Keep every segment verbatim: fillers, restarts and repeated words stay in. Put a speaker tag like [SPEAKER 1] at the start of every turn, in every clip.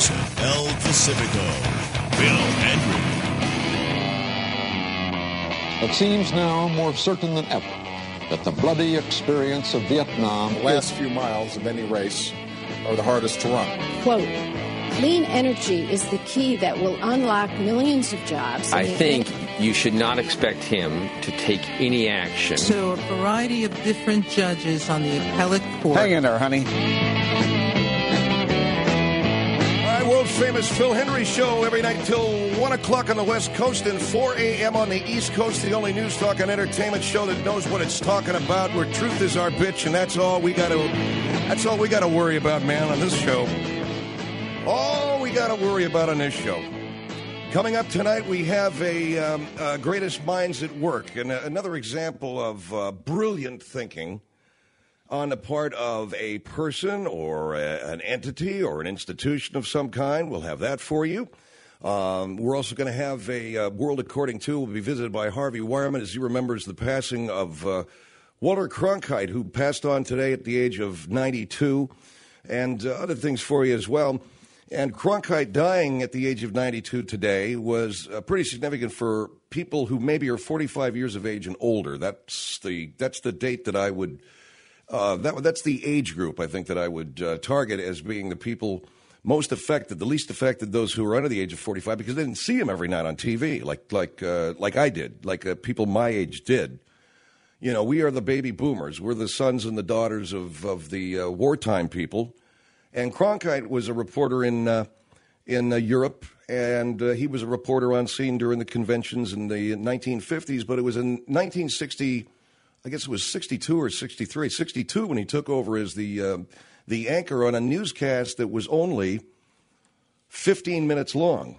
[SPEAKER 1] Jose El Pacifico, Bill Hendry.
[SPEAKER 2] It seems now more certain than ever that the bloody experience of Vietnam...
[SPEAKER 3] The last few miles of any race are the hardest to run.
[SPEAKER 4] Quote, clean energy is the key that will unlock millions of jobs.
[SPEAKER 5] I think you should not expect him to take any action.
[SPEAKER 6] So a variety of different judges on the appellate court.
[SPEAKER 3] Hang in there, honey.
[SPEAKER 7] World-famous Phil Hendry Show every night till one o'clock on the West Coast and four a.m. on the East Coast. The only news talk and entertainment show that knows what it's talking about, where truth is our bitch, and that's all we got to that's all we got to worry about, man, on this show. All we got to worry about on this show. Coming up tonight, we have a um, uh, Greatest Minds at Work, and uh, another example of uh, brilliant thinking on the part of a person or a, an entity or an institution of some kind. We'll have that for you. Um, we're also going to have a uh, World According To. We'll be visited by Harvey Wireman as he remembers the passing of uh, Walter Cronkite, who passed on today at the age of ninety-two, and uh, other things for you as well. And Cronkite dying at the age of ninety-two today was uh, pretty significant for people who maybe are forty-five years of age and older. That's the that's the date that I would... Uh, that, that's the age group, I think, that I would uh, target as being the people most affected, the least affected, those who are under the age of forty-five, because they didn't see him every night on T V like like uh, like I did, like uh, people my age did. You know, we are the baby boomers. We're the sons and the daughters of, of the uh, wartime people. And Cronkite was a reporter in, uh, in uh, Europe, and uh, he was a reporter on scene during the conventions in the nineteen fifties, but it was in nineteen sixty... I guess it was sixty-two or sixty-three, sixty-two when he took over as the uh, the anchor on a newscast that was only fifteen minutes long.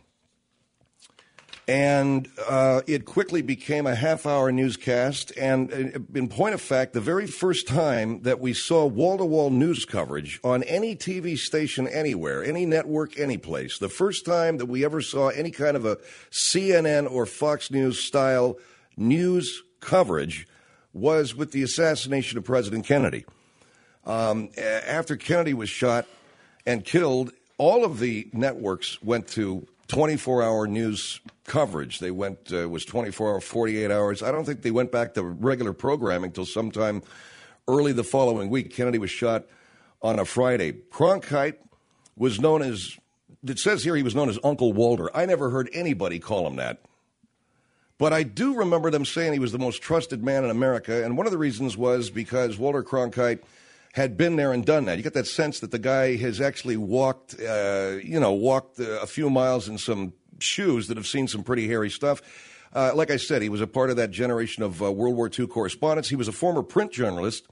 [SPEAKER 7] And uh, it quickly became a half-hour newscast. And in point of fact, the very first time that we saw wall-to-wall news coverage on any T V station anywhere, any network, any place, the first time that we ever saw any kind of a C N N or Fox News-style news coverage was with the assassination of President Kennedy. Um, after Kennedy was shot and killed, all of the networks went to twenty-four hour news coverage. They went, uh, it was twenty-four hour, forty-eight hours. I don't think they went back to regular programming until sometime early the following week. Kennedy was shot on a Friday. Cronkite was known as, it says here he was known as Uncle Walter. I never heard anybody call him that. But I do remember them saying he was the most trusted man in America, and one of the reasons was because Walter Cronkite had been there and done that. You get that sense that the guy has actually walked, uh, you know, walked a few miles in some shoes that have seen some pretty hairy stuff. Uh, like I said, he was a part of that generation of uh, World War Two correspondents. He was a former print journalist,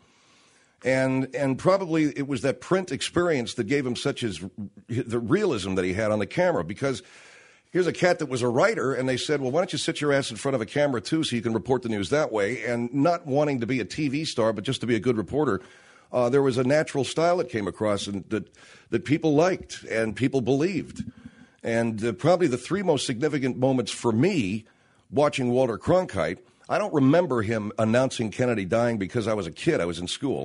[SPEAKER 7] and and probably it was that print experience that gave him such his the realism that he had on the camera, because here's a cat that was a writer, and they said, well, why don't you sit your ass in front of a camera, too, so you can report the news that way? And not wanting to be a T V star, but just to be a good reporter, uh, there was a natural style that came across and that, that people liked and people believed. And uh, probably the three most significant moments for me watching Walter Cronkite, I don't remember him announcing Kennedy dying because I was a kid. I was in school.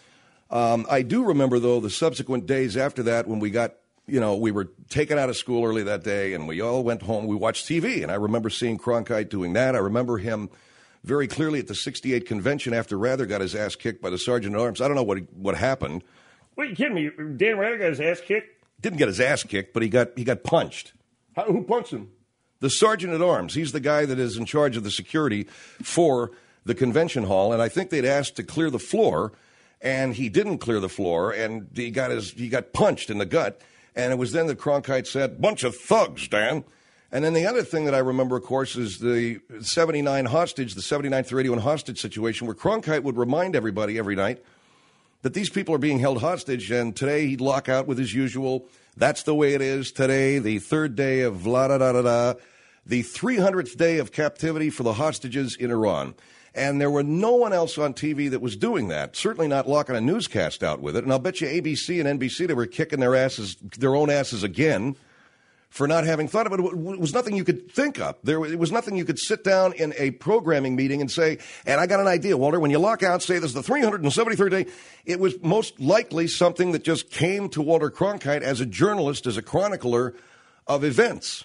[SPEAKER 7] Um, I do remember, though, the subsequent days after that when we got You know, we were taken out of school early that day, and we all went home. We watched T V, and I remember seeing Cronkite doing that. I remember him very clearly at the sixty-eight convention after Rather got his ass kicked by the Sergeant-at-Arms. I don't know what what happened. What, are you kidding me? Dan Rather got his ass kicked?
[SPEAKER 3] Didn't get his ass kicked, but he got he got punched.
[SPEAKER 7] How, who punched him?
[SPEAKER 3] The Sergeant-at-Arms. He's the guy that is in charge of the security for the convention hall, and I think they'd asked to clear the floor, and he didn't clear the floor, and he got his he got punched in the gut. And it was then that Cronkite said, bunch of thugs, Dan. And then the other thing that I remember, of course, is the seventy-nine hostage, the seventy-nine through eighty-one hostage situation, where Cronkite would remind everybody every night that these people are being held hostage. And today he'd lock out with his usual, that's the way it is today, the third day of la-da-da-da-da, the three hundredth day of captivity for the hostages in Iran. And there were no one else on T V that was doing that, certainly not locking a newscast out with it. And I'll bet you A B C and N B C, they were kicking their asses, their own asses again for not having thought of it. It was nothing you could think up. There, it was nothing you could sit down in a programming meeting and say, and I got an idea, Walter, when you lock out, say this is the three hundred seventy-third day. It was most likely something that just came to Walter Cronkite as a journalist, as a chronicler of events.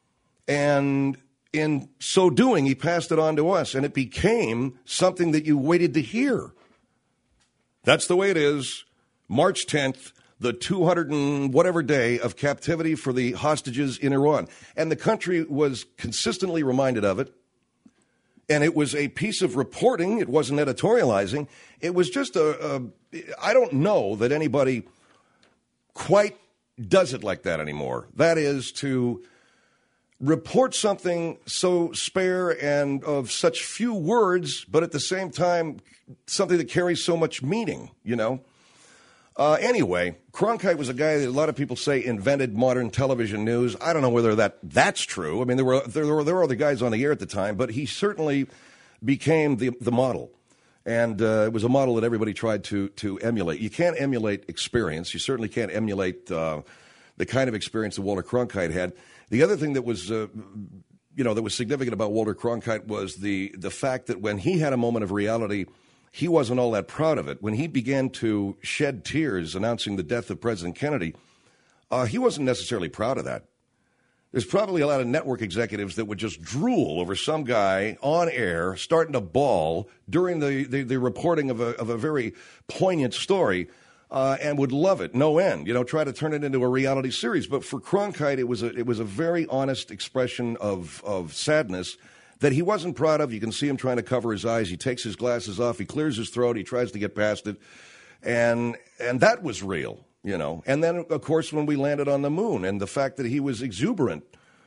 [SPEAKER 3] And in so doing, he passed it on to us, and it became something that you waited to hear. That's the way it is. March tenth, the two hundred and whatever day of captivity for the hostages in Iran. And the country was consistently reminded of it. And it was a piece of reporting. It wasn't editorializing. It was just a, a I don't know that anybody quite does it like that anymore. That is to report something so spare and of such few words, but at the same time, something that carries so much meaning, you know. Uh, anyway, Cronkite was a guy that a lot of people say invented modern television news. I don't know whether that that's true. I mean, there were there were there were other guys on the air at the time, but he certainly became the the model, and uh, it was a model that everybody tried to to emulate. You can't emulate experience. You certainly can't emulate uh, the kind of experience that Walter Cronkite had. The other thing that was uh, you know that was significant about Walter Cronkite was the the fact that when he had a moment of reality, he wasn't all that proud of it. When he began to shed tears announcing the death of President Kennedy, uh, he wasn't necessarily proud of that. There's probably a lot of network executives that would just drool over some guy on air starting to bawl during the, the, the reporting of a, of a very poignant story uh, and would love it, no end, you know, try to turn it into a reality series. But for Cronkite, it was a, it was a very honest expression of, of sadness that he wasn't proud of. You can see him trying to cover his eyes. He takes his glasses off. He clears his throat. He tries to get past it. And and that was real, you know. And then, of course, when we landed on the moon and the fact that he was exuberant,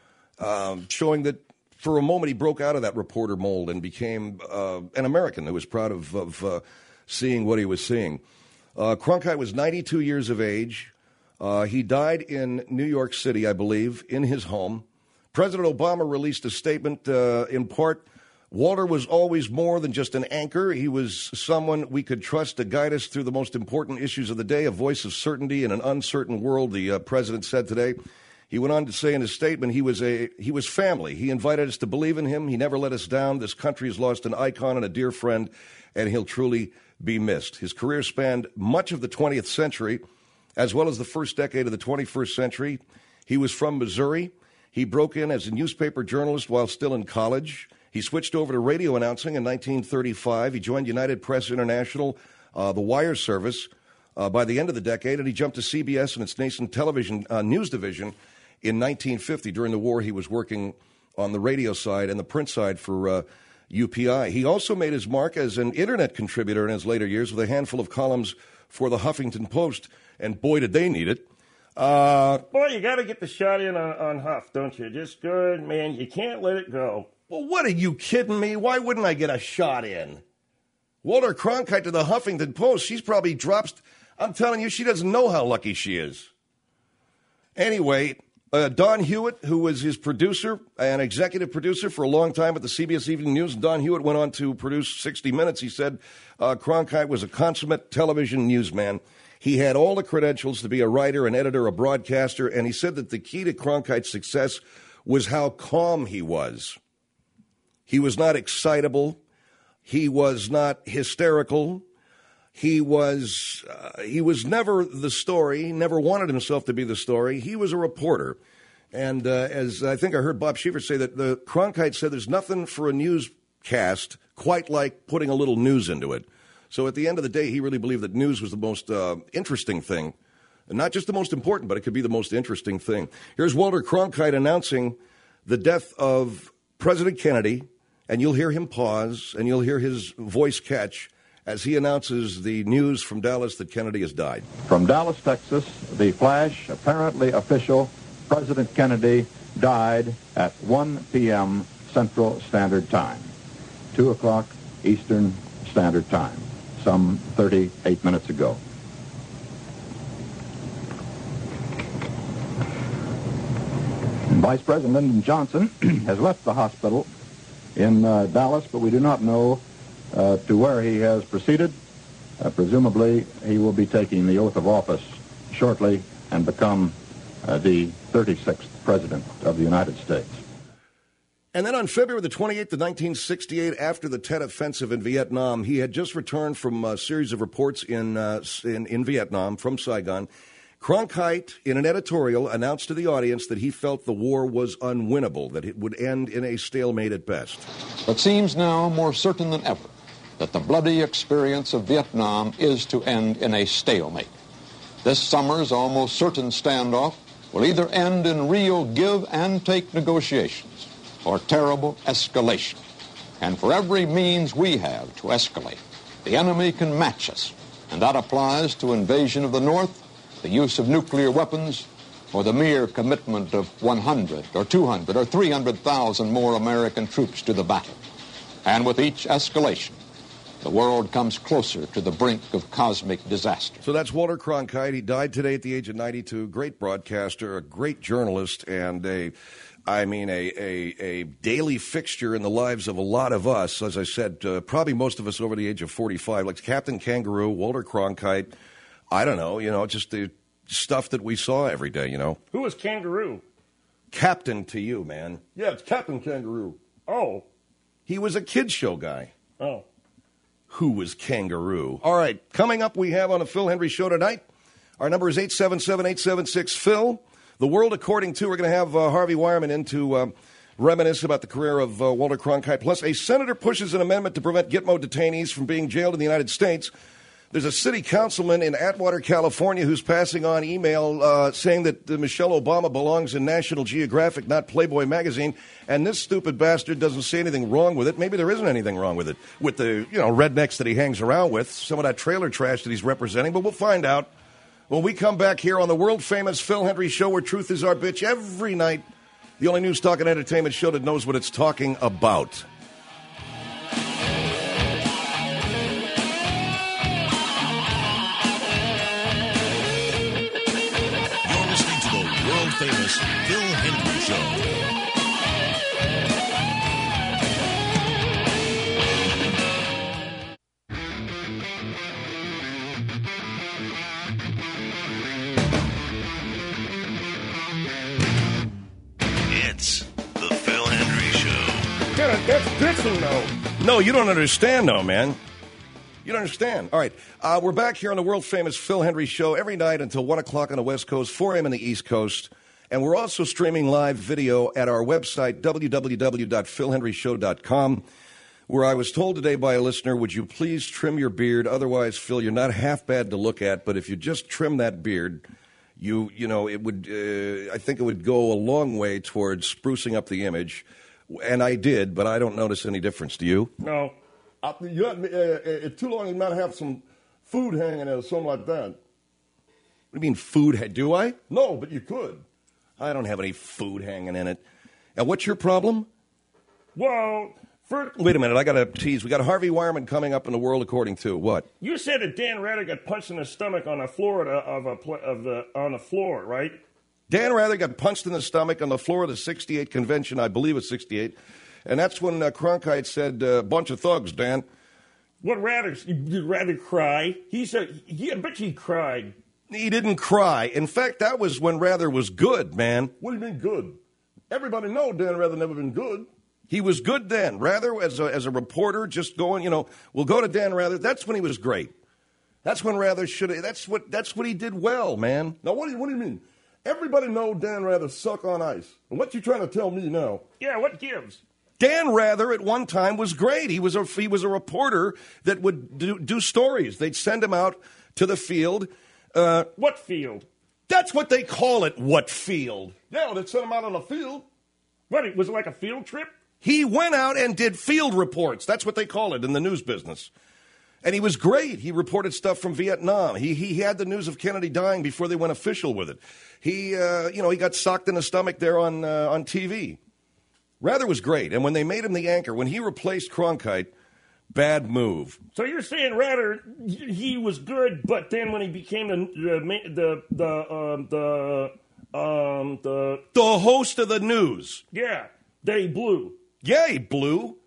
[SPEAKER 3] um, showing that for a moment he broke out of that reporter mold and became uh, an American who was proud of, of uh, seeing what he was seeing. Uh, Cronkite was ninety-two years of age. Uh, he died in New York City, I believe, in his home. President Obama released a statement, uh, in part, Walter was always more than just an anchor. He was someone we could trust to guide us through the most important issues of the day, a voice of certainty in an uncertain world, the uh, president said today. He went on to say in his statement he was a he was family. He invited us to believe in him. He never let us down. This country has lost an icon and a dear friend, and he'll truly be missed. His career spanned much of the twentieth century, as well as the first decade of the twenty-first century. He was from Missouri. He broke in as a newspaper journalist while still in college. He switched over to radio announcing in nineteen thirty-five. He joined United Press International, uh, the wire service, uh, by the end of the decade, and he jumped to C B S and its nascent television uh, news division in nineteen fifty. During the war, he was working on the radio side and the print side for uh, U P I. He also made his mark as an Internet contributor in his later years with a handful of columns for the Huffington Post, and boy, did they need it. Uh,
[SPEAKER 8] Boy, you got to get the shot in on, on Huff, don't you? Just good, man. You can't let it go.
[SPEAKER 3] Well, what, are you kidding me? Why wouldn't I get a shot in? Walter Cronkite to the Huffington Post. She's probably dropped. I'm telling you, she doesn't know how lucky she is. Anyway, uh, Don Hewitt, who was his producer, an executive producer for a long time at the C B S Evening News, and Don Hewitt went on to produce sixty minutes. He said uh, Cronkite was a consummate television newsman. He had all the credentials to be a writer, an editor, a broadcaster, and he said that the key to Cronkite's success was how calm he was. He was not excitable. He was not hysterical. He was uh, he was never the story. He never wanted himself to be the story. He was a reporter. And uh, as I think I heard Bob Schieffer say, that the Cronkite said there's nothing for a newscast quite like putting a little news into it. So at the end of the day, he really believed that news was the most uh, interesting thing. And not just the most important, but it could be the most interesting thing. Here's Walter Cronkite announcing the death of President Kennedy, and you'll hear him pause, and you'll hear his voice catch as he announces the news from Dallas that Kennedy has died.
[SPEAKER 9] From Dallas, Texas, the flash, apparently official, President Kennedy died at one p.m. Central Standard Time, two o'clock Eastern Standard Time, some thirty-eight minutes ago. Vice President Lyndon Johnson has left the hospital in uh, Dallas, but we do not know uh, to where he has proceeded. Uh, presumably, he will be taking the oath of office shortly and become uh, the thirty-sixth President of the United States.
[SPEAKER 3] And then on February the twenty-eighth of nineteen sixty-eight, after the Tet Offensive in Vietnam, he had just returned from a series of reports in, uh, in, in Vietnam from Saigon. Cronkite, in an editorial, announced to the audience that he felt the war was unwinnable, that it would end in a stalemate at best.
[SPEAKER 2] It seems now more certain than ever that the bloody experience of Vietnam is to end in a stalemate. This summer's almost certain standoff will either end in real give and take negotiations or terrible escalation. And for every means we have to escalate, the enemy can match us. And that applies to invasion of the North, the use of nuclear weapons, or the mere commitment of one hundred or two hundred or three hundred thousand more American troops to the battle. And with each escalation, the world comes closer to the brink of cosmic disaster.
[SPEAKER 3] So that's Walter Cronkite. He died today at the age of ninety-two. Great broadcaster, a great journalist, and a, I mean, a, a, a daily fixture in the lives of a lot of us. As I said, uh, probably most of us over the age of forty-five, like Captain Kangaroo, Walter Cronkite. I don't know, you know, just the stuff that we saw every day, you know.
[SPEAKER 8] Who was Kangaroo?
[SPEAKER 3] Captain to you, man.
[SPEAKER 8] Yeah, it's Captain Kangaroo. Oh.
[SPEAKER 3] He was a kid show guy.
[SPEAKER 8] Oh.
[SPEAKER 3] Who was Kangaroo? All right, coming up we have on the Phil Hendry Show tonight, our number is eight seven seven, eight seven six, Phil. The World According To, we're going to have uh, Harvey Wireman in to uh, reminisce about the career of uh, Walter Cronkite. Plus, a senator pushes an amendment to prevent Gitmo detainees from being jailed in the United States. There's a city councilman in Atwater, California, who's passing on email uh, saying that uh, Michelle Obama belongs in National Geographic, not Playboy magazine, and this stupid bastard doesn't see anything wrong with it. Maybe there isn't anything wrong with it, with the you know rednecks that he hangs around with, some of that trailer trash that he's representing, but we'll find out when we come back here on the world-famous Phil Hendry Show, where truth is our bitch, every night, the only news, talk, and entertainment show that knows what it's talking about.
[SPEAKER 1] Famous Phil Hendry Show. It's the Phil Hendry Show.
[SPEAKER 8] Yeah, that's bitching, though.
[SPEAKER 3] No, you don't understand, though, man. You don't understand. All right, uh, we're back here on the world-famous Phil Hendry Show every night until one o'clock on the West Coast, four a.m. on the East Coast. And we're also streaming live video at our website, w w w dot phil hendry show dot com, where I was told today by a listener, would you please trim your beard? Otherwise, Phil, you're not half bad to look at, but if you just trim that beard, you you know, it would, uh, I think it would go a long way towards sprucing up the image. And I did, but I don't notice any difference. Do you?
[SPEAKER 8] No. I, you, uh, it's too long you might have some food hanging there or something like that.
[SPEAKER 3] What do you mean food? Do I?
[SPEAKER 8] No, but you could.
[SPEAKER 3] I don't have any food hanging in it. And what's your problem?
[SPEAKER 8] Well, first...
[SPEAKER 3] Wait a minute, I got to tease. We got Harvey Wireman coming up in the World According To. What?
[SPEAKER 8] You said that Dan Rather got punched in the stomach on the floor of a of the on the floor, right?
[SPEAKER 3] Dan Rather got punched in the stomach on the floor of the sixty-eight convention. I believe it's sixty-eight, and that's when uh, Cronkite said, "A uh, bunch of thugs, Dan."
[SPEAKER 8] What Rather? You'd rather cry? He said, "Yeah, I bet he cried."
[SPEAKER 3] He didn't cry. In fact, that was when Rather was good, man.
[SPEAKER 8] What do you mean good? Everybody know Dan Rather never been good.
[SPEAKER 3] He was good then. Rather, as a, as a reporter, just going, you know, we'll go to Dan Rather. That's when he was great. That's when Rather should have. That's what. That's what he did well, man.
[SPEAKER 8] Now, what do you what do you mean? Everybody know Dan Rather suck on ice. And what you trying to tell me now? Yeah, what gives?
[SPEAKER 3] Dan Rather at one time was great. He was a he was a reporter that would do, do stories. They'd send him out to the field. Uh,
[SPEAKER 8] what field?
[SPEAKER 3] That's what they call it, what field.
[SPEAKER 8] Yeah, they'd send him out on the field. What, was it like a field trip?
[SPEAKER 3] He went out and did field reports. That's what they call it in the news business. And he was great. He reported stuff from Vietnam. He he had the news of Kennedy dying before they went official with it. He, uh, you know, he got socked in the stomach there on uh, on T V. Rather was great. And when they made him the anchor, when he replaced Cronkite, bad move.
[SPEAKER 8] So you're saying Rather he was good, but then when he became the the the the um, the um, the
[SPEAKER 3] the host of the news,
[SPEAKER 8] yeah, they blew.
[SPEAKER 3] Yeah, he blew.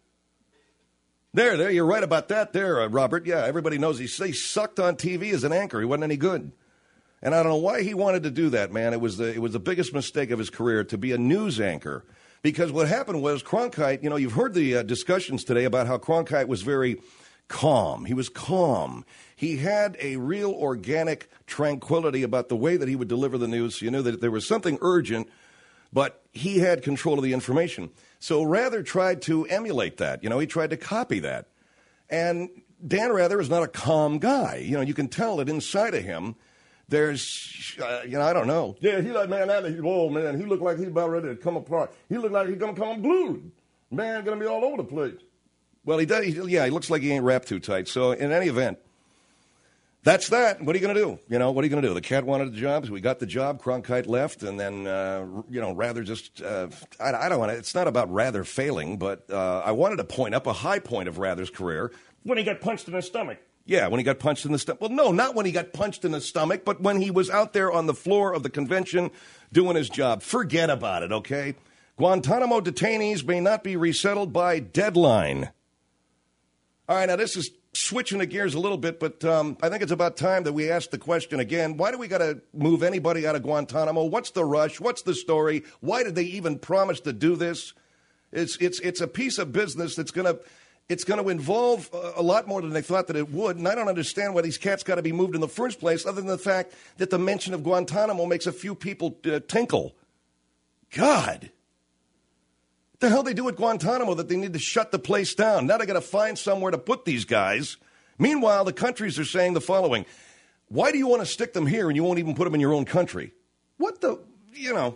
[SPEAKER 3] There, there, you're right about that. There, uh, Robert. Yeah, everybody knows he, he sucked on T V as an anchor. He wasn't any good. And I don't know why he wanted to do that, man. It was the it was the biggest mistake of his career to be a news anchor. Because what happened was Cronkite, you know, you've heard the uh, discussions today about how Cronkite was very calm. He was calm. He had a real organic tranquility about the way that he would deliver the news. You knew that there was something urgent, but he had control of the information. So Rather tried to emulate that. You know, he tried to copy that. And Dan Rather is not a calm guy. You know, you can tell that inside of him, there's, uh, you know, I don't know.
[SPEAKER 8] Yeah, he like, man, that is old, man. He looked like he's about ready to come apart. He looked like he's going to come glued. Man, going to be all over the place.
[SPEAKER 3] Well, he does. He, yeah, he looks like he ain't wrapped too tight. So in any event, that's that. What are you going to do? You know, what are you going to do? The cat wanted the job. So we got the job. Cronkite left. And then, uh, you know, Rather just, uh, I, I don't want to, it's not about Rather failing, but uh, I wanted to point up a high point of Rather's career.
[SPEAKER 8] When he got punched in the stomach.
[SPEAKER 3] Yeah, when he got punched in the stomach. Well, no, not when he got punched in the stomach, but when he was out there on the floor of the convention doing his job. Forget about it, okay? Guantanamo detainees may not be resettled by deadline. All right, now this is switching the gears a little bit, but um, I think it's about time that we ask the question again. Why do we got to move anybody out of Guantanamo? What's the rush? What's the story? Why did they even promise to do this? It's it's it's a piece of business that's going to it's going to involve a lot more than they thought that it would, and I don't understand why these cats got to be moved in the first place, other than the fact that the mention of Guantanamo makes a few people uh, tinkle. God. What the hell they do at Guantanamo that they need to shut the place down? Now they got to find somewhere to put these guys. Meanwhile, the countries are saying the following. Why do you want to stick them here and you won't even put them in your own country? What the, you know.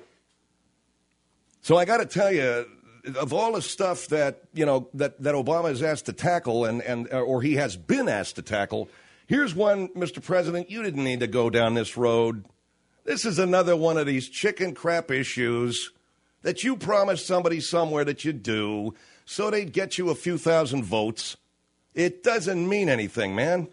[SPEAKER 3] So I got to tell you, of all the stuff that, you know, that, that Obama is asked to tackle and, and or he has been asked to tackle, here's one, Mister President, you didn't need to go down this road. This is another one of these chicken crap issues that you promised somebody somewhere that you do so they'd get you a few thousand votes. It doesn't mean anything, man.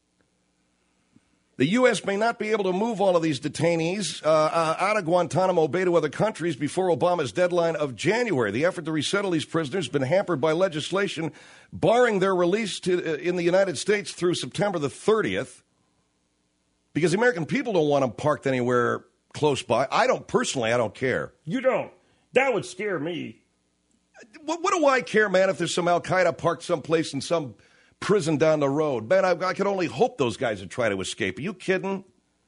[SPEAKER 3] The U S may not be able to move all of these detainees uh, uh, out of Guantanamo Bay to other countries before Obama's deadline of January. The effort to resettle these prisoners has been hampered by legislation barring their release to, uh, in the United States through September the thirtieth because the American people don't want them parked anywhere close by. I don't, personally, I don't care.
[SPEAKER 8] You don't. That would scare me.
[SPEAKER 3] What, what do I care, man, if there's some Al-Qaeda parked someplace in some prison down the road? Man, I, I can only hope those guys would try to escape. Are you kidding?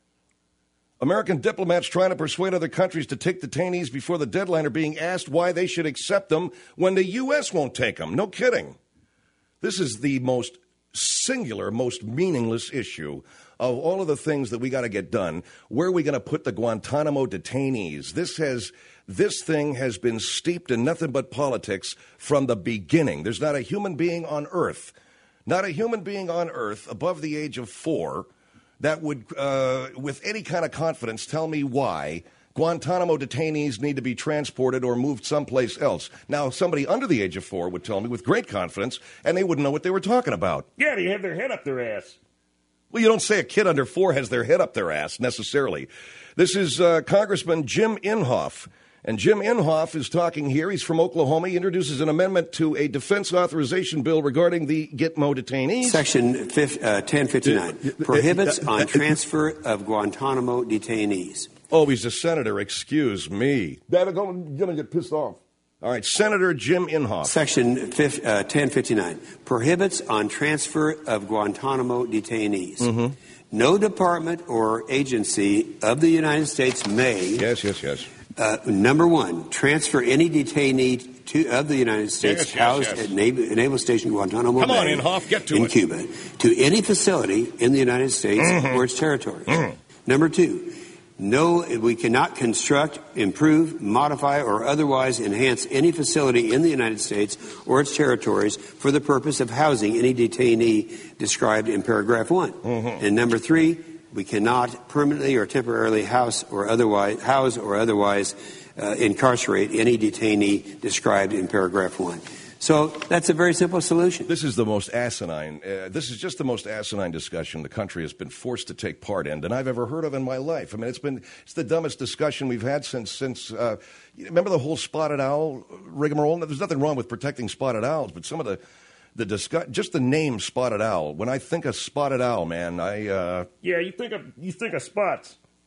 [SPEAKER 3] American diplomats trying to persuade other countries to take detainees before the deadline are being asked why they should accept them when the U S won't take them. No kidding. This is the most singular, most meaningless issue of all of the things that we got to get done. Where are we going to put the Guantanamo detainees? This has... This thing has been steeped in nothing but politics from the beginning. There's not a human being on earth, not a human being on earth above the age of four that would, uh, with any kind of confidence, tell me why Guantanamo detainees need to be transported or moved someplace else. Now, somebody under the age of four would tell me with great confidence, and they wouldn't know what they were talking about.
[SPEAKER 8] Yeah, they have their head up their ass.
[SPEAKER 3] Well, you don't say a kid under four has their head up their ass, necessarily. This is uh, Congressman Jim Inhofe. And Jim Inhofe is talking here. He's from Oklahoma. He introduces an amendment to a defense authorization bill regarding the Gitmo detainees.
[SPEAKER 10] Section uh, ten fifty-nine prohibits on transfer of Guantanamo detainees.
[SPEAKER 3] Oh, he's a senator. Excuse me.
[SPEAKER 8] They're going to get pissed off.
[SPEAKER 3] All right, Senator Jim Inhofe.
[SPEAKER 10] Section uh, ten fifty-nine prohibits on transfer of Guantanamo detainees.
[SPEAKER 3] Mm-hmm.
[SPEAKER 10] No department or agency of the United States may...
[SPEAKER 3] Yes, yes, yes.
[SPEAKER 10] Uh, number one, transfer any detainee to, of the United States
[SPEAKER 3] yes, yes,
[SPEAKER 10] housed
[SPEAKER 3] yes.
[SPEAKER 10] at Naval, Naval Station Guantanamo
[SPEAKER 3] Come
[SPEAKER 10] Bay
[SPEAKER 3] on, Inhofe, get to
[SPEAKER 10] in
[SPEAKER 3] it.
[SPEAKER 10] Cuba to any facility in the United States
[SPEAKER 3] mm-hmm.
[SPEAKER 10] or its territories.
[SPEAKER 3] Mm-hmm.
[SPEAKER 10] Number two, no, we cannot construct, improve, modify, or otherwise enhance any facility in the United States or its territories for the purpose of housing any detainee described in paragraph one.
[SPEAKER 3] Mm-hmm.
[SPEAKER 10] And number three, we cannot permanently or temporarily house or otherwise house or otherwise uh, incarcerate any detainee described in paragraph one. So that's a very simple solution.
[SPEAKER 3] This is the most asinine, uh, this is just the most asinine discussion the country has been forced to take part in than I've ever heard of in my life. I mean, it's been, it's the dumbest discussion we've had since, since uh, remember the whole spotted owl rigmarole? There's nothing wrong with protecting spotted owls, but some of the, the discuss, just the name spotted owl. When I think of spotted owl, man, I, uh...
[SPEAKER 8] Yeah, you think of, you think of spots.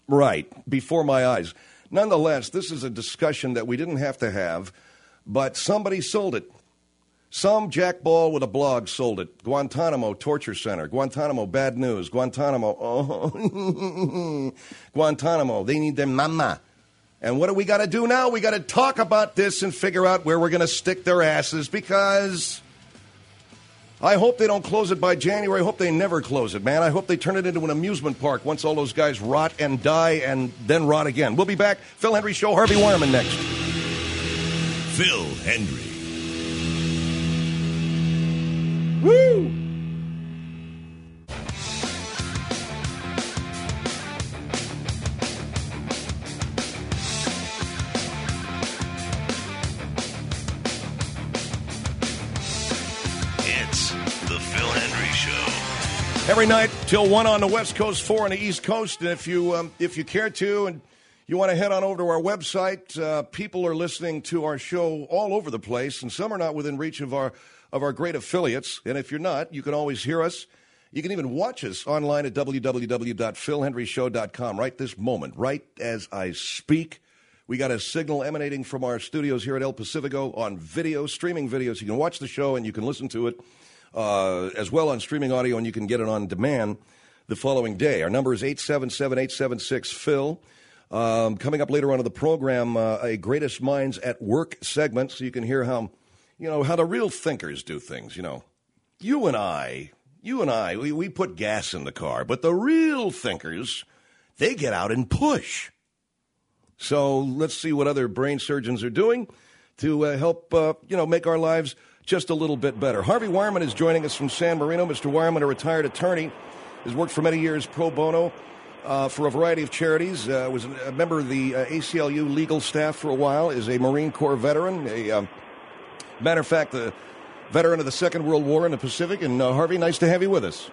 [SPEAKER 3] Right, before my eyes. Nonetheless, this is a discussion that we didn't have to have, but somebody sold it. Some jackball with a blog sold it. Guantanamo Torture Center. Guantanamo, bad news. Guantanamo, oh, Guantanamo, they need their mama. And what do we got to do now? We got to talk about this and figure out where we're going to stick their asses, because I hope they don't close it by January. I hope they never close it, man. I hope they turn it into an amusement park once all those guys rot and die and then rot again. We'll be back. Phil Hendrie Show, Harvey Wireman next.
[SPEAKER 1] Phil Hendrie.
[SPEAKER 3] Woo!
[SPEAKER 1] It's the Phil Hendrie Show.
[SPEAKER 3] Every night till one on the West Coast, four on the East Coast. And if you um, if you care to and you want to head on over to our website, uh, people are listening to our show all over the place, and some are not within reach of our of our great affiliates. And if you're not, you can always hear us. You can even watch us online at w w w dot phil hendrie show dot com right this moment, right as I speak. We got a signal emanating from our studios here at El Pacifico on video, streaming video, so you can watch the show and you can listen to it uh, as well on streaming audio, and you can get it on demand the following day. Our number is eight seven seven, eight seven six, Phil. Um, coming up later on in the program, uh, a Greatest Minds at Work segment, so you can hear how, you know, how the real thinkers do things, you know. You and I, you and I, we, we put gas in the car, but the real thinkers, they get out and push. So let's see what other brain surgeons are doing to uh, help, uh, you know, make our lives just a little bit better. Harvey Wireman is joining us from San Marino. Mister Wireman, a retired attorney, has worked for many years pro bono uh, for a variety of charities, uh, was a member of the uh, A C L U legal staff for a while, is a Marine Corps veteran, a um, matter of fact, a veteran of the Second World War in the Pacific. And uh, Harvey, nice to have you with us.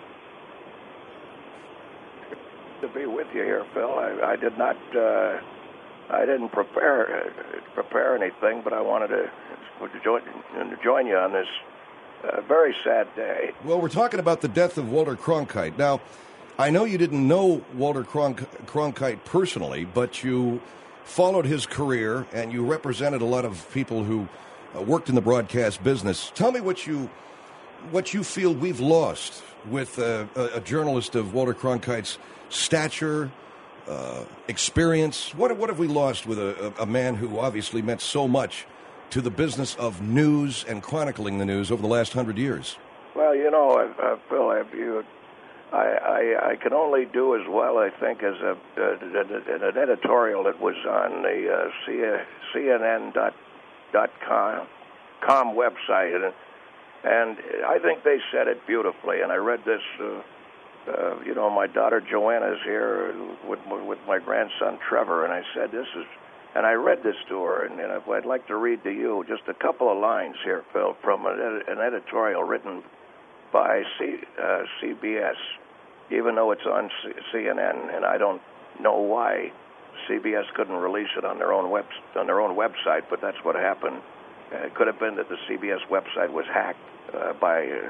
[SPEAKER 11] To be with you here, Phil. I, I did not, uh, I didn't prepare uh, prepare anything, but I wanted to, to join, to join you on this uh, very sad day.
[SPEAKER 3] Well, we're talking about the death of Walter Cronkite. Now, I know you didn't know Walter Cronk- Cronkite personally, but you followed his career and you represented a lot of people who uh, worked in the broadcast business. Tell me what you what you feel we've lost with uh, a, a journalist of Walter Cronkite's stature, uh, experience. What what have we lost with a, a, a man who obviously meant so much to the business of news and chronicling the news over the last hundred years?
[SPEAKER 11] Well, you know, uh, Phil, I, you, I, I, I can only do as well, I think, as a, uh, an editorial that was on the uh, C N N dot com website, and, and I think they said it beautifully. And I read this, uh, uh, you know, my daughter Joanna's here with, with my grandson Trevor, and I said, this is, and I read this to her, and, and I'd like to read to you just a couple of lines here, Phil, from an, an editorial written by C, uh, C B S, even though it's on C- CNN, and I don't know why C B S couldn't release it on their own web on their own website, but that's what happened. Uh, it could have been that the C B S website was hacked uh, by, uh,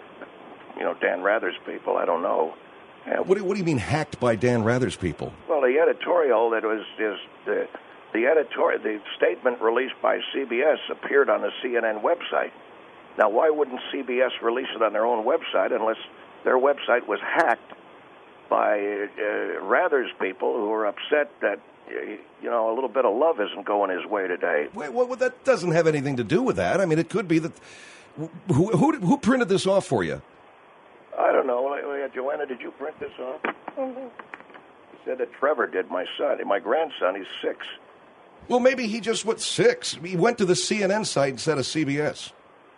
[SPEAKER 11] you know, Dan Rather's people. I don't know. Uh,
[SPEAKER 3] what, do, what do you mean hacked by Dan Rather's people?
[SPEAKER 11] Well, the editorial that was is the the editorial the statement released by C B S appeared on the C N N website. Now, why wouldn't C B S release it on their own website unless their website was hacked by uh, Rather's people who are upset that, you know, a little bit of love isn't going his way today?
[SPEAKER 3] Wait, well, that doesn't have anything to do with that. I mean, it could be that... Who, who, who printed this off for you?
[SPEAKER 11] I don't know. Joanna, did you print this off? Mm-hmm. He said that Trevor did, my son. My grandson, he's six.
[SPEAKER 3] Well, maybe he just went six. He went to the C N N site instead of C B S.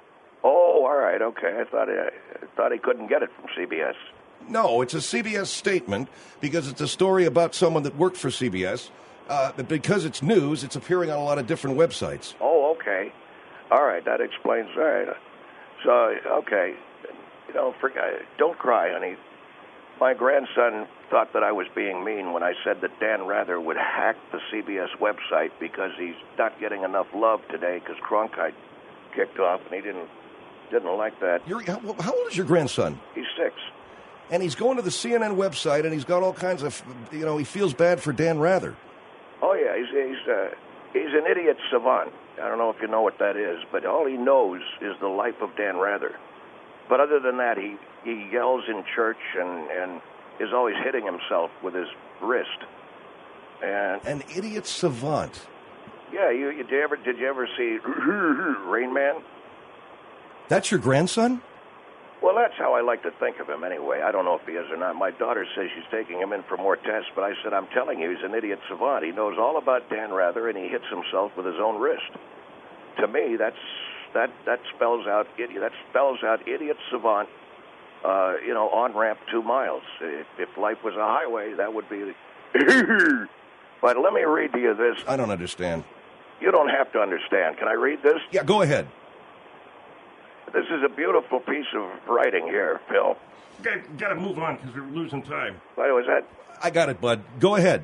[SPEAKER 11] Oh, all right, okay. I thought, I thought he couldn't get it from C B S.
[SPEAKER 3] No, it's a C B S statement because it's a story about someone that worked for C B S. Uh, because it's news, it's appearing on a lot of different websites.
[SPEAKER 11] Oh, okay. All right, that explains. All right. So, okay. You know, for, don't cry, honey. My grandson thought that I was being mean when I said that Dan Rather would hack the C B S website because he's not getting enough love today because Cronkite kicked off, and he didn't didn't like that.
[SPEAKER 3] You're, how, how old is your grandson?
[SPEAKER 11] He's six.
[SPEAKER 3] And he's going to the C N N website, and he's got all kinds of, you know, he feels bad for Dan Rather.
[SPEAKER 11] Oh, yeah, he's he's uh, he's an idiot savant. I don't know if you know what that is, but all he knows is the life of Dan Rather. But other than that, he, he yells in church and, and is always hitting himself with his wrist. And
[SPEAKER 3] An idiot savant.
[SPEAKER 11] Yeah, you, you did you ever did you ever see Rain Man?
[SPEAKER 3] That's your grandson?
[SPEAKER 11] Well, that's how I like to think of him anyway. I don't know if he is or not. My daughter says she's taking him in for more tests, but I said, I'm telling you, he's an idiot savant. He knows all about Dan Rather, and he hits himself with his own wrist. To me, that's that that spells out idiot. That spells out idiot savant. Uh, you know, on ramp two miles. If, if life was a highway, that would be. But let me read to you this.
[SPEAKER 3] I don't understand.
[SPEAKER 11] You don't have to understand. Can I read this?
[SPEAKER 3] Yeah, go ahead.
[SPEAKER 11] This is a beautiful piece of writing here, Phil.
[SPEAKER 8] Got, got to move on because we're losing time.
[SPEAKER 11] What was that?
[SPEAKER 3] I got it, bud. Go ahead.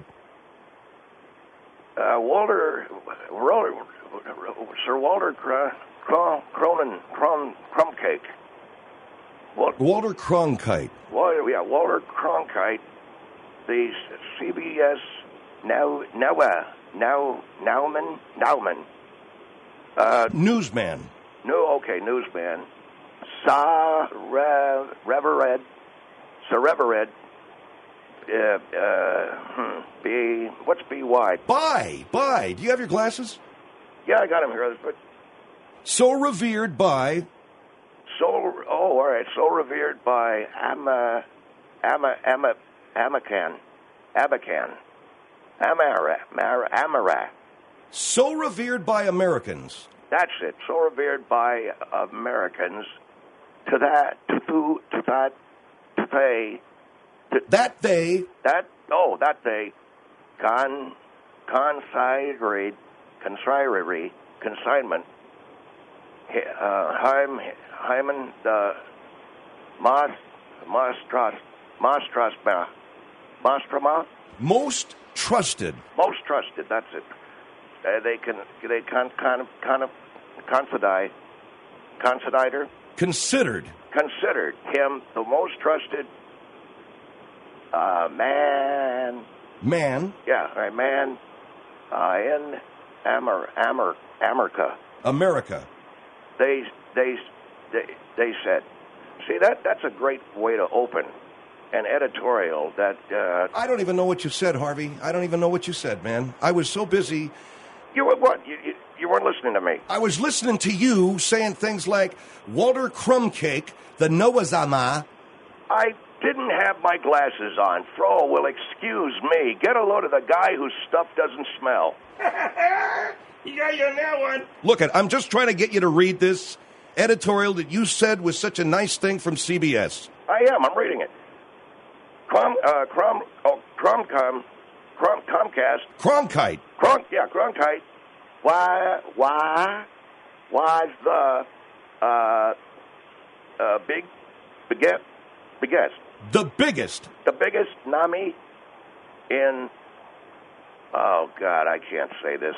[SPEAKER 11] Uh, Walter, Walter, Sir Walter Cr- Cr- Cronin, Crum, Crumcake. Wal-
[SPEAKER 3] Walter Cronkite.
[SPEAKER 11] Walter, yeah, Walter Cronkite, the C B S now, now, uh, now, Nowman, Nowman. Uh,
[SPEAKER 3] Newsman.
[SPEAKER 11] No, okay, newsman. Sa Rev, Revered, Sir Revered, uh, uh, hmm, B, what's B Y?
[SPEAKER 3] By, by. Do you have your glasses?
[SPEAKER 11] Yeah, I got him here. But
[SPEAKER 3] so revered by.
[SPEAKER 11] So, oh, all right. So revered by Ama, Ama, Ama, Amakan, Abakan, Amara, Amara, Amara.
[SPEAKER 3] So revered by Americans.
[SPEAKER 11] That's it. So revered by Americans. To that, to to, to that, to they, to,
[SPEAKER 3] that they,
[SPEAKER 11] that oh, that they, con, considerate, considerate, consignment. Uh, Heim, Hyman, the Mas, Mastras, Mastrasma, Mastrama.
[SPEAKER 3] Most trusted.
[SPEAKER 11] Most trusted. That's it. Uh, they can they con kind of kind of consider consider
[SPEAKER 3] considered
[SPEAKER 11] considered him the most trusted uh, man
[SPEAKER 3] man
[SPEAKER 11] yeah right man uh, in Amer Amer America
[SPEAKER 3] America
[SPEAKER 11] they they they they said see that that's a great way to open an editorial that uh,
[SPEAKER 3] I don't even know what you said, Harvey. I don't even know what you said, man. I was so busy.
[SPEAKER 11] You were what? You, you, you weren't listening to me.
[SPEAKER 3] I was listening to you saying things like Walter Crumcake, the Noazama.
[SPEAKER 11] I didn't have my glasses on. Fro will excuse me. Get a load of the guy whose stuff doesn't smell.
[SPEAKER 8] You got you on that one.
[SPEAKER 3] Look, I'm just trying to get you to read this editorial that you said was such a nice thing from C B S.
[SPEAKER 11] I am. I'm reading it. Crum, uh, Crum, oh, Crumcom, Crum, Comcast.
[SPEAKER 3] Cronkite.
[SPEAKER 11] Cronk, yeah, Cronkite. Why, why, was the uh, uh, big, biggest, biggest,
[SPEAKER 3] the biggest,
[SPEAKER 11] the biggest Nami in. Oh God, I can't say this.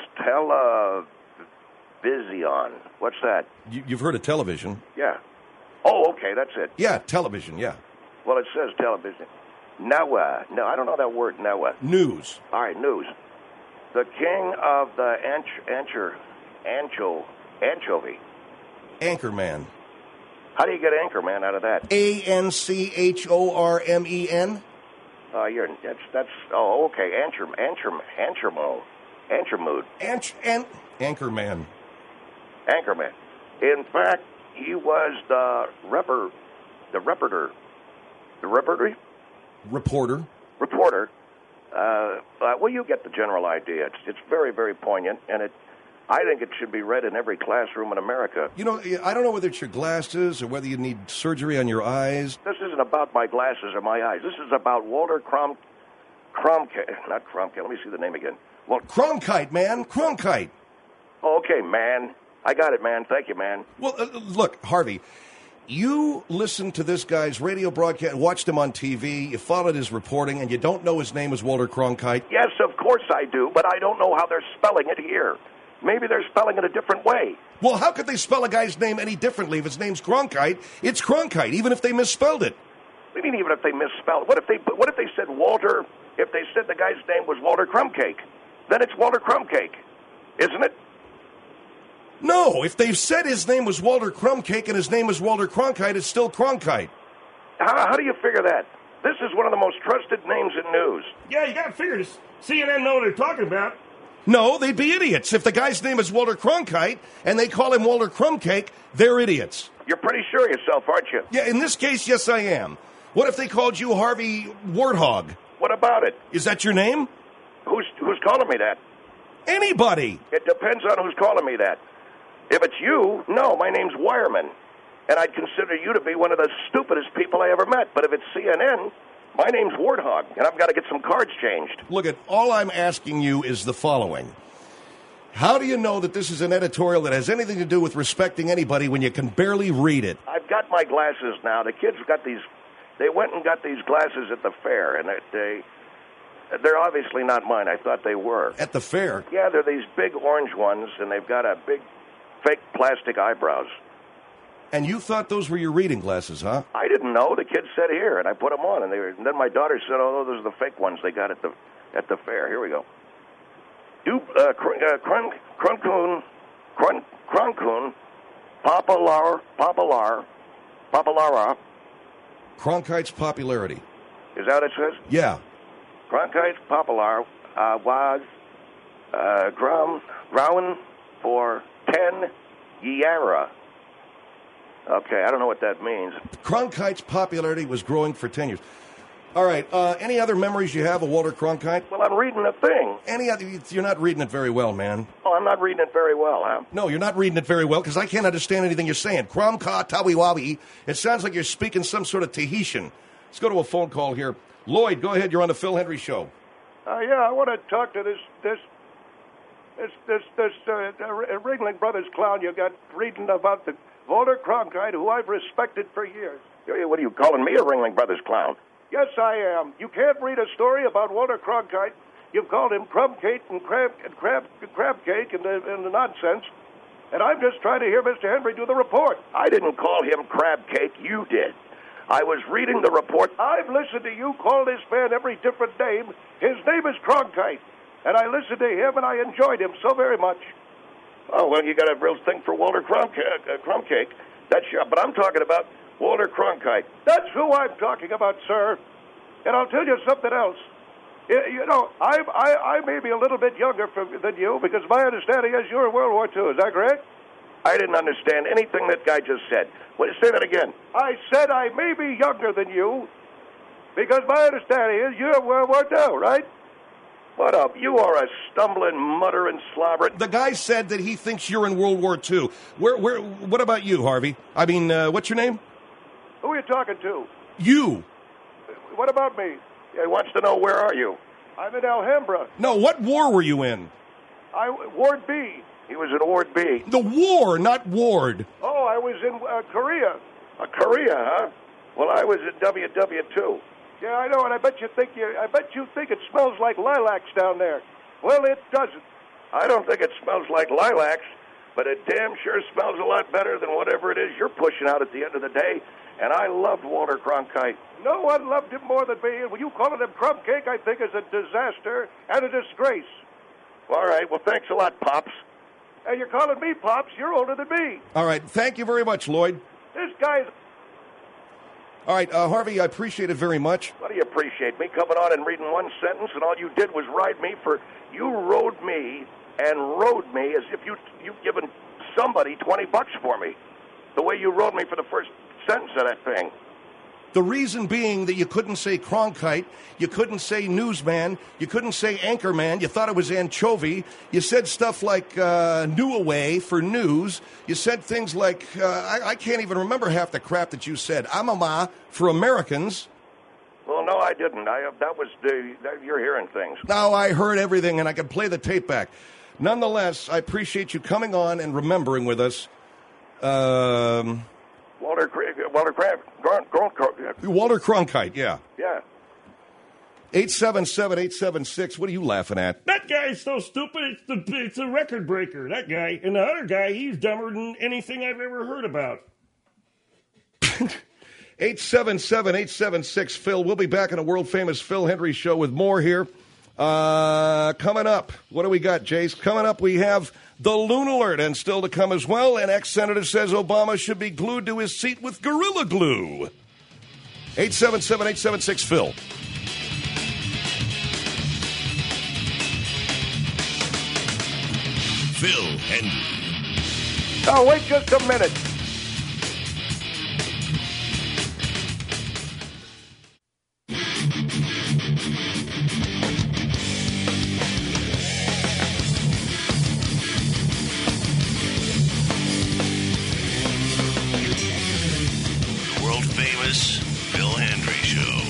[SPEAKER 11] Television. What's that?
[SPEAKER 3] You, you've heard of television?
[SPEAKER 11] Yeah. Oh, okay, that's it.
[SPEAKER 3] Yeah, television. Yeah.
[SPEAKER 11] Well, it says television. Noah. No, I don't know that word, Noah.
[SPEAKER 3] News.
[SPEAKER 11] All right, news. The king of the anch- ancher, ancho, anchovy.
[SPEAKER 3] Anchorman.
[SPEAKER 11] How do you get Anchorman out of that?
[SPEAKER 3] A N C H O R M E N.
[SPEAKER 11] Uh, you're, that's, that's, oh, okay, Ancher, Ancher, Anchermo, Anchermood.
[SPEAKER 3] Anch, an, Anchorman.
[SPEAKER 11] Anchorman. In fact, he was the repper, the reporter, the reporter?
[SPEAKER 3] Reporter.
[SPEAKER 11] Reporter. Uh, uh, well, you get the general idea. It's, it's very, very poignant, and it, I think it should be read in every classroom in America.
[SPEAKER 3] You know, I don't know whether it's your glasses or whether you need surgery on your eyes.
[SPEAKER 11] This isn't about my glasses or my eyes. This is about Walter Crom... Cromke... Not Cromke. Let me see the name again. Well,
[SPEAKER 3] Cronkite, man. Cronkite.
[SPEAKER 11] Oh, okay, man. I got it, man. Thank you, man.
[SPEAKER 3] Well, uh, look, Harvey, you listened to this guy's radio broadcast, watched him on T V, you followed his reporting, and you don't know his name is Walter Cronkite?
[SPEAKER 11] Yes, of course I do, but I don't know how they're spelling it here. Maybe they're spelling it a different way.
[SPEAKER 3] Well, how could they spell a guy's name any differently? If his name's Cronkite, it's Cronkite, even if they misspelled it.
[SPEAKER 11] I mean, even if they misspelled, what if they what if they said Walter? If they said the guy's name was Walter Crumbcake, then it's Walter Crumbcake, isn't it?
[SPEAKER 3] No, if they've said his name was Walter Crumbcake and his name was Walter Cronkite, it's still Cronkite.
[SPEAKER 11] How, how do you figure that? This is one of the most trusted names in news.
[SPEAKER 8] Yeah, you got to figure this. C N N know what they're talking about.
[SPEAKER 3] No, they'd be idiots. If the guy's name is Walter Cronkite and they call him Walter Crumbcake, they're idiots.
[SPEAKER 11] You're pretty sure of yourself, aren't you?
[SPEAKER 3] Yeah, in this case, yes, I am. What if they called you Harvey Warthog?
[SPEAKER 11] What about it?
[SPEAKER 3] Is that your name?
[SPEAKER 11] Who's who's calling me that?
[SPEAKER 3] Anybody.
[SPEAKER 11] It depends on who's calling me that. If it's you, no, my name's Wireman. And I'd consider you to be one of the stupidest people I ever met. But if it's C N N, my name's Warthog, and I've got to get some cards changed.
[SPEAKER 3] Look, at all I'm asking you is the following. How do you know that this is an editorial that has anything to do with respecting anybody when you can barely read it?
[SPEAKER 11] I've got my glasses now. The kids got these. They went and got these glasses at the fair, and they, they're obviously not mine. I thought they were.
[SPEAKER 3] At the fair?
[SPEAKER 11] Yeah, they're these big orange ones, and they've got a big fake plastic eyebrows.
[SPEAKER 3] And you thought those were your reading glasses, huh?
[SPEAKER 11] I didn't know. The kids said here, and I put them on, and, they were, and then my daughter said, "Oh, those are the fake ones they got at the at the fair." Here we go. Du uh, Cruncoon, Cruncoon, Cruncoon, Popular, Popular, Populara.
[SPEAKER 3] Cronkite's popularity.
[SPEAKER 11] Is that what it says?
[SPEAKER 3] Yeah.
[SPEAKER 11] Cronkite's Popular uh, was uh, ground ground for ten Yarra. Okay, I don't know what that means.
[SPEAKER 3] Cronkite's popularity was growing for ten years. All right, uh, any other memories you have of Walter Cronkite?
[SPEAKER 11] Well, I'm reading a thing.
[SPEAKER 3] Any other? You're not reading it very well, man.
[SPEAKER 11] Oh, I'm not reading it very well, huh?
[SPEAKER 3] No, you're not reading it very well because I can't understand anything you're saying. Kromka tawiwawi. It sounds like you're speaking some sort of Tahitian. Let's go to a phone call here. Lloyd, go ahead. You're on the Phil Hendry Show.
[SPEAKER 12] Uh, yeah, I want to talk to this this this this this uh, uh, Ringling Brothers clown you got reading about the Walter Cronkite, who I've respected for years.
[SPEAKER 11] What are you calling me a Ringling Brothers clown?
[SPEAKER 12] Yes, I am. You can't read a story about Walter Cronkite. You've called him Crumbcake and Crab and Crab Crab Cake and the, and the nonsense. And I'm just trying to hear Mister Henry do the report.
[SPEAKER 11] I didn't call him Crab Cake. You did. I was reading the report.
[SPEAKER 12] I've listened to you call this man every different name. His name is Cronkite. And I listened to him, and I enjoyed him so very much.
[SPEAKER 11] Oh, well, you got a real thing for Walter Crumbcake. Uh, Crumbcake. That's your, but I'm talking about Walter Cronkite.
[SPEAKER 12] That's who I'm talking about, sir. And I'll tell you something else. You know, I I, I may be a little bit younger for, than you, because my understanding is you're in World War Two. Is that correct?
[SPEAKER 11] I didn't understand anything that guy just said. Wait, say that again.
[SPEAKER 12] I said I may be younger than you, because my understanding is you're in World War Two, right?
[SPEAKER 11] What up? You are a stumbling, muttering, slobbering.
[SPEAKER 3] The guy said that he thinks you're in World War Two. Where, where, what about you, Harvey? I mean, uh, what's your name?
[SPEAKER 12] Who are you talking to?
[SPEAKER 3] You.
[SPEAKER 12] What about me?
[SPEAKER 11] He wants to know, where are you?
[SPEAKER 12] I'm in Alhambra.
[SPEAKER 3] No, what war were you in?
[SPEAKER 12] I, Ward B.
[SPEAKER 11] He was in Ward B.
[SPEAKER 3] The war, not Ward.
[SPEAKER 12] Oh, I was in uh, Korea.
[SPEAKER 11] Uh, Korea, huh? Well, I was at W W two.
[SPEAKER 12] Yeah, I know, and I bet you think you, I bet you think it smells like lilacs down there. Well, it doesn't.
[SPEAKER 11] I don't think it smells like lilacs, but it damn sure smells a lot better than whatever it is you're pushing out at the end of the day. And I loved Walter Cronkite.
[SPEAKER 12] No one loved him more than me. And when you calling him Crumbcake, I think is a disaster and a disgrace.
[SPEAKER 11] All right. Well, thanks a lot, Pops.
[SPEAKER 12] And you're calling me Pops. You're older than me.
[SPEAKER 3] All right. Thank you very much, Lloyd.
[SPEAKER 12] This guy's...
[SPEAKER 3] All right, uh, Harvey, I appreciate it very much.
[SPEAKER 11] What do you appreciate? Me coming on and reading one sentence, and all you did was ride me for... You rode me and rode me as if you, you'd given somebody twenty bucks for me. The way you rode me for the first sentence of that thing.
[SPEAKER 3] The reason being that you couldn't say Cronkite, you couldn't say newsman, you couldn't say anchorman, you thought it was anchovy, you said stuff like uh, new away for news, you said things like, uh, I, I can't even remember half the crap that you said, Amama for Americans.
[SPEAKER 11] Well, no, I didn't. I, that was the, that, you're hearing things.
[SPEAKER 3] No, I heard everything, and I could play the tape back. Nonetheless, I appreciate you coming on and remembering with us. Um...
[SPEAKER 11] Walter Walter Kraft, Gron, Gron, Gron,
[SPEAKER 3] Walter Cronkite, yeah.
[SPEAKER 11] Yeah.
[SPEAKER 3] eight seven seven, eight seven six, what are you laughing at?
[SPEAKER 8] That guy's so stupid, it's the it's a record breaker, that guy. And the other guy, he's dumber than anything I've ever heard about.
[SPEAKER 3] eight seven seven, eight seven six, Phil. We'll be back in a world-famous Phil Hendry show with more here. Uh, coming up, what do we got, Jace? Coming up, we have the Loon Alert, and still to come as well. An ex-senator says Obama should be glued to his seat with Gorilla Glue. eight seven seven, eight seven six, Phil.
[SPEAKER 1] Phil Hendry.
[SPEAKER 12] Oh, wait just a minute.
[SPEAKER 1] The world-famous Phil Hendry Show.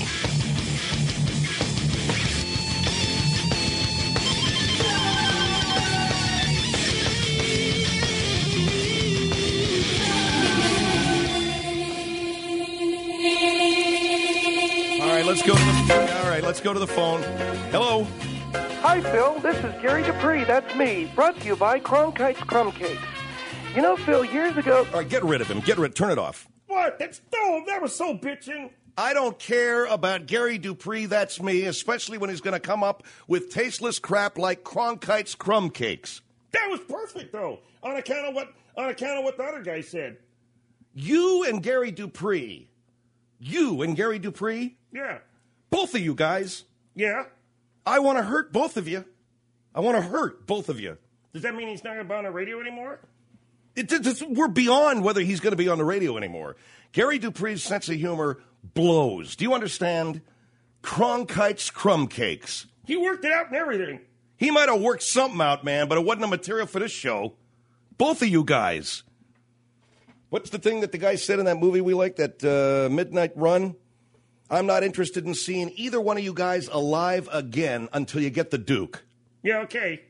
[SPEAKER 3] Let's go to the, all right, let's go to the phone. Hello.
[SPEAKER 12] Hi, Phil. This is Gary Dupree. That's me. Brought to you by Cronkite's Crumb Cakes. You know, Phil, years ago...
[SPEAKER 3] All right, get rid of him. Get rid. Turn it off.
[SPEAKER 8] What? That's no. That was so bitching.
[SPEAKER 3] I don't care about Gary Dupree. That's me, especially when he's going to come up with tasteless crap like Cronkite's Crumb Cakes.
[SPEAKER 8] That was perfect, though. On account of what? On account of what the other guy said.
[SPEAKER 3] You and Gary Dupree. You and Gary Dupree.
[SPEAKER 8] Yeah.
[SPEAKER 3] Both of you guys.
[SPEAKER 8] Yeah.
[SPEAKER 3] I want to hurt both of you. I want to hurt both of you.
[SPEAKER 8] Does that mean he's not going to be on the radio anymore?
[SPEAKER 3] It, it, it, we're beyond whether he's going to be on the radio anymore. Gary Dupree's sense of humor blows. Do you understand? Cronkite's Crumb Cakes.
[SPEAKER 8] He worked it out and everything.
[SPEAKER 3] He might have worked something out, man, but it wasn't a material for this show. Both of you guys. What's the thing that the guy said in that movie we like, that uh, Midnight Run? I'm not interested in seeing either one of you guys alive again until you get the Duke.
[SPEAKER 8] Yeah, okay.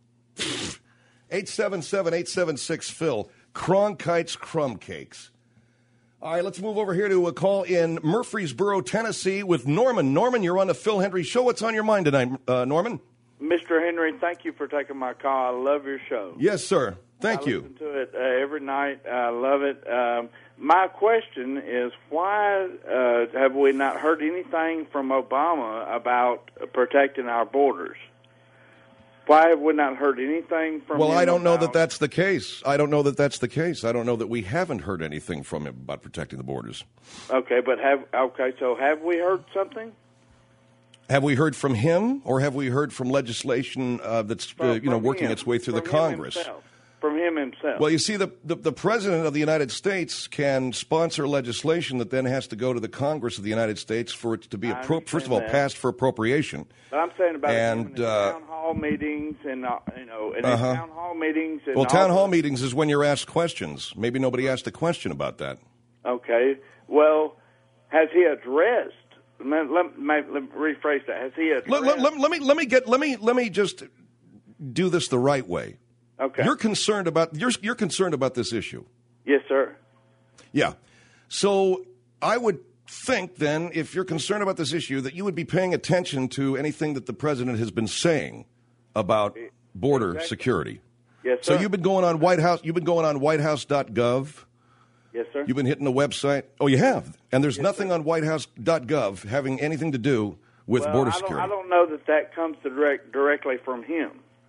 [SPEAKER 3] eight seven seven, eight seven six, Phil. Cronkite's Crumb Cakes. All right, let's move over here to a call in Murfreesboro, Tennessee with Norman. Norman, you're on the Phil Hendry Show. What's on your mind tonight, uh, Norman?
[SPEAKER 13] Mister Henry, thank you for taking my call. I love your show.
[SPEAKER 3] Yes, sir. Thank
[SPEAKER 13] I
[SPEAKER 3] you.
[SPEAKER 13] I listen to it uh, every night. I love it. Um, my question is, why uh, have we not heard anything from Obama about protecting our borders? Why have we not heard anything from
[SPEAKER 3] well,
[SPEAKER 13] him?
[SPEAKER 3] Well, I don't know
[SPEAKER 13] about...
[SPEAKER 3] that that's the case. I don't know that that's the case. I don't know that we haven't heard anything from him about protecting the borders.
[SPEAKER 13] Okay, but have okay, so have we heard something?
[SPEAKER 3] Have we heard from him, or have we heard from legislation uh, that's uh, you know working
[SPEAKER 13] him,
[SPEAKER 3] its way through the
[SPEAKER 13] him
[SPEAKER 3] Congress?
[SPEAKER 13] Himself, from him himself.
[SPEAKER 3] Well, you see, the, the the president of the United States can sponsor legislation that then has to go to the Congress of the United States for it to be appro- first of all
[SPEAKER 13] that.
[SPEAKER 3] passed for appropriation.
[SPEAKER 13] But I'm saying about
[SPEAKER 3] and,
[SPEAKER 13] him in
[SPEAKER 3] uh,
[SPEAKER 13] town hall meetings and uh, you know, in
[SPEAKER 3] uh-huh.
[SPEAKER 13] town hall meetings. And
[SPEAKER 3] well, town
[SPEAKER 13] all
[SPEAKER 3] hall
[SPEAKER 13] the...
[SPEAKER 3] meetings is when you're asked questions. Maybe nobody asked a question about that.
[SPEAKER 13] Okay. Well, has he addressed? Let, let, let, let me rephrase that. Has he addressed?
[SPEAKER 3] Let, let, let, let me let me get let me let me just do this the right way.
[SPEAKER 13] Okay.
[SPEAKER 3] You're concerned about you're you're concerned about this issue.
[SPEAKER 13] Yes, sir.
[SPEAKER 3] Yeah. So I would think then, if you're concerned about this issue, that you would be paying attention to anything that the president has been saying about border
[SPEAKER 13] exactly.
[SPEAKER 3] security.
[SPEAKER 13] Yes, sir.
[SPEAKER 3] So you've been going on White House. You've been going on white house dot gov.
[SPEAKER 13] Yes, sir.
[SPEAKER 3] You've been hitting the website. Oh, you have. And there's
[SPEAKER 13] yes,
[SPEAKER 3] nothing
[SPEAKER 13] sir.
[SPEAKER 3] on white house dot gov having anything to do with
[SPEAKER 13] well,
[SPEAKER 3] border
[SPEAKER 13] I don't,
[SPEAKER 3] security.
[SPEAKER 13] I don't know that that comes to direct, directly from him.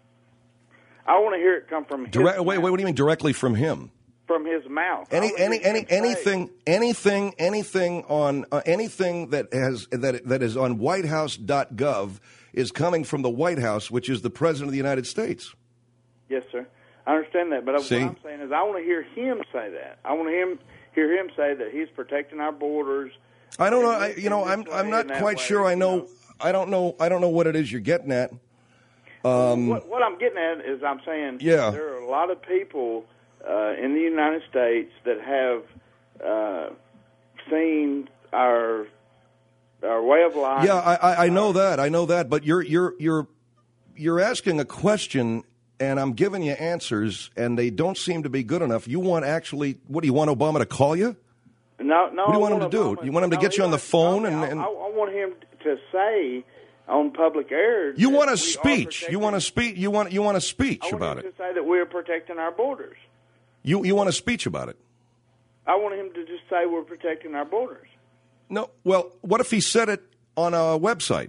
[SPEAKER 13] I want to hear it come from his
[SPEAKER 3] Direct,
[SPEAKER 13] mouth.
[SPEAKER 3] wait, wait. What do you mean directly from him?
[SPEAKER 13] From his mouth.
[SPEAKER 3] Any, any, any, anything, anything, anything on uh, anything that has that that is on white house dot gov is coming from the White House, which is the president of the United States.
[SPEAKER 13] Yes, sir. I understand that, but
[SPEAKER 3] See?
[SPEAKER 13] what I'm saying is, I want to hear him say that. I want to him hear him say that he's protecting our borders.
[SPEAKER 3] I don't know. I, you know, I'm I'm not quite
[SPEAKER 13] way,
[SPEAKER 3] sure. I know,
[SPEAKER 13] know.
[SPEAKER 3] I don't know. I don't know what it is you're getting at. Um,
[SPEAKER 13] what, what I'm getting at is, I'm saying,
[SPEAKER 3] yeah.
[SPEAKER 13] there are a lot of people uh, in the United States that have uh, seen our our way of life.
[SPEAKER 3] Yeah, I, I, I know that. I know that. But you're you're you're you're asking a question, and I'm giving you answers, and they don't seem to be good enough. You want actually? What do you want Obama to call you?
[SPEAKER 13] No, no.
[SPEAKER 3] What do you
[SPEAKER 13] I
[SPEAKER 3] want him to
[SPEAKER 13] Obama,
[SPEAKER 3] do? You want him to
[SPEAKER 13] no,
[SPEAKER 3] get you on the phone and?
[SPEAKER 13] I,
[SPEAKER 3] and
[SPEAKER 13] I, I want him to say on public air.
[SPEAKER 3] You want a
[SPEAKER 13] we
[SPEAKER 3] speech? You want a speech? You want you want a speech
[SPEAKER 13] I want
[SPEAKER 3] about
[SPEAKER 13] him
[SPEAKER 3] it?
[SPEAKER 13] to say that we're protecting our borders.
[SPEAKER 3] You you want a speech about it?
[SPEAKER 13] I want him to just say we're protecting our borders.
[SPEAKER 3] No. Well, what if he said it on a website?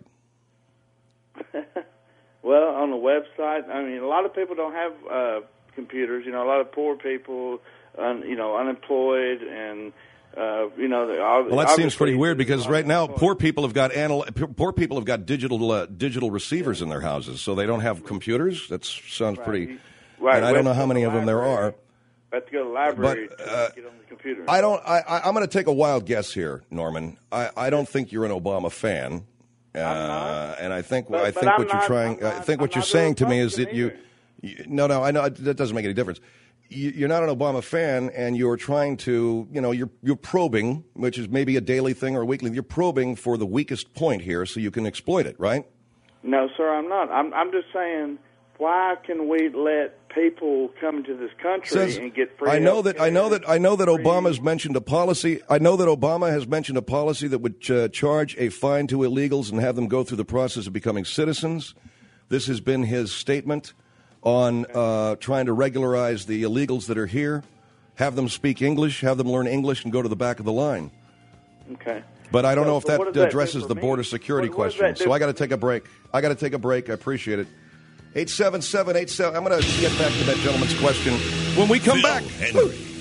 [SPEAKER 13] Well, on the website, I mean, a lot of people don't have uh, computers. You know, a lot of poor people, un, you know, unemployed, and uh, you know, they all.
[SPEAKER 3] Well, that seems pretty weird because right now, poor people have got anal- poor people have got digital uh, digital receivers in their houses, so they don't have computers. That sounds
[SPEAKER 13] Right.
[SPEAKER 3] pretty.
[SPEAKER 13] Right.
[SPEAKER 3] And I don't know
[SPEAKER 13] We
[SPEAKER 3] how
[SPEAKER 13] have to
[SPEAKER 3] many
[SPEAKER 13] go
[SPEAKER 3] of
[SPEAKER 13] to
[SPEAKER 3] them there
[SPEAKER 13] the
[SPEAKER 3] are.
[SPEAKER 13] I have to go to the library
[SPEAKER 3] But,
[SPEAKER 13] to
[SPEAKER 3] uh,
[SPEAKER 13] get on the computer.
[SPEAKER 3] I don't. I, I, I'm going to take a wild guess here, Norman. I, I don't think you're an Obama fan, uh, and I think
[SPEAKER 13] But-
[SPEAKER 3] I
[SPEAKER 13] but
[SPEAKER 3] think
[SPEAKER 13] I'm
[SPEAKER 3] what you're
[SPEAKER 13] not-
[SPEAKER 3] trying.
[SPEAKER 13] I'm
[SPEAKER 3] I think what you're saying to me is that you, you. No, no. I know that doesn't make any difference. You, you're not an Obama fan, and you're trying to. You know, you're you're probing, which is maybe a daily thing or a weekly. You're probing for the weakest point here, so you can exploit it, right?
[SPEAKER 13] No, sir, I'm not. I'm, I'm just saying, why can we let people come into this country
[SPEAKER 3] Says,
[SPEAKER 13] and get free?
[SPEAKER 3] I know
[SPEAKER 13] health
[SPEAKER 3] that I know that I know that Obama's mentioned a policy. I know that Obama has mentioned a policy that would uh, charge a fine to illegals and have them go through the process of becoming citizens. This has been his statement on uh, trying to regularize the illegals that are here, have them speak English, have them learn English, and go to the back of the line.
[SPEAKER 13] Okay.
[SPEAKER 3] But I don't
[SPEAKER 13] So-
[SPEAKER 3] know if
[SPEAKER 13] so
[SPEAKER 3] that
[SPEAKER 13] what does that do
[SPEAKER 3] addresses
[SPEAKER 13] for
[SPEAKER 3] the
[SPEAKER 13] me?
[SPEAKER 3] border security
[SPEAKER 13] What- what does
[SPEAKER 3] question.
[SPEAKER 13] that do
[SPEAKER 3] So I
[SPEAKER 13] for
[SPEAKER 3] got to take a break. I got to take a break. I appreciate it. eight seven seven eight seven. I'm going to get back to that gentleman's question when we come
[SPEAKER 1] Bill
[SPEAKER 3] back.
[SPEAKER 1] Henry.